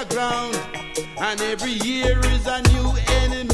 the ground, and every year is a new enemy.